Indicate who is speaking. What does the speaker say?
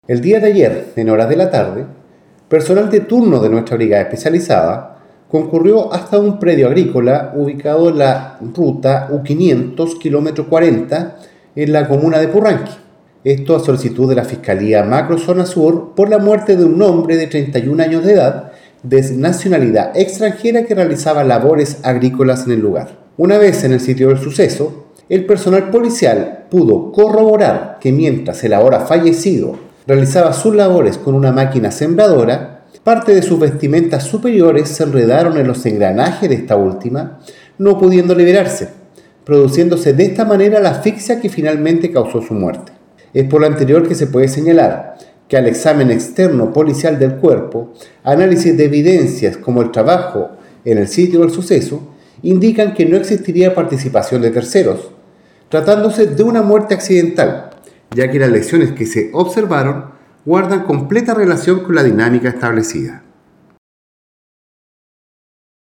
Speaker 1: El día de ayer, en horas de la tarde, personal de turno de nuestra brigada especializada concurrió hasta un predio agrícola ubicado en la ruta U500, kilómetro 40, en la comuna de Purranque. Esto a solicitud de la Fiscalía Macro Zona Sur por la muerte de un hombre de 31 años de edad, de nacionalidad extranjera, que realizaba labores agrícolas en el lugar. Una vez en el sitio del suceso, el personal policial pudo corroborar que mientras el ahora fallecido realizaba sus labores con una máquina sembradora, parte de sus vestimentas superiores se enredaron en los engranajes de esta última, no pudiendo liberarse, produciéndose de esta manera la asfixia que finalmente causó su muerte. Es por lo anterior que se puede señalar que al examen externo policial del cuerpo, análisis de evidencias como el trabajo en el sitio del suceso, indican que no existiría participación de terceros, tratándose de una muerte accidental, ya que las lesiones que se observaron guardan completa relación con la dinámica establecida.